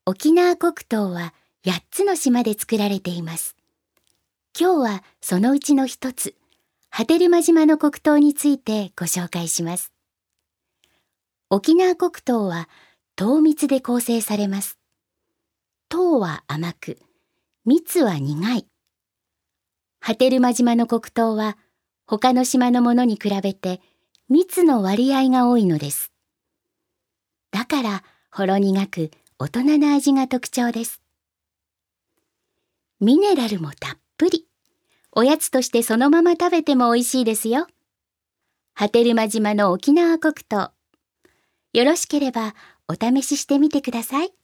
沖縄黒糖は8つの島で作られています。今日はそのうちの一つ、波照間島の黒糖についてご紹介します。沖縄黒糖は糖蜜で構成されます。糖は甘く、蜜は苦い。波照間島の黒糖は他の島のものに比べて蜜の割合が多いのです。だからほろ苦く大人な味が特徴です。ミネラルもたっぷり。おやつとしてそのまま食べても美味しいですよ。波照間島の沖縄黒糖。よろしければお試ししてみてください。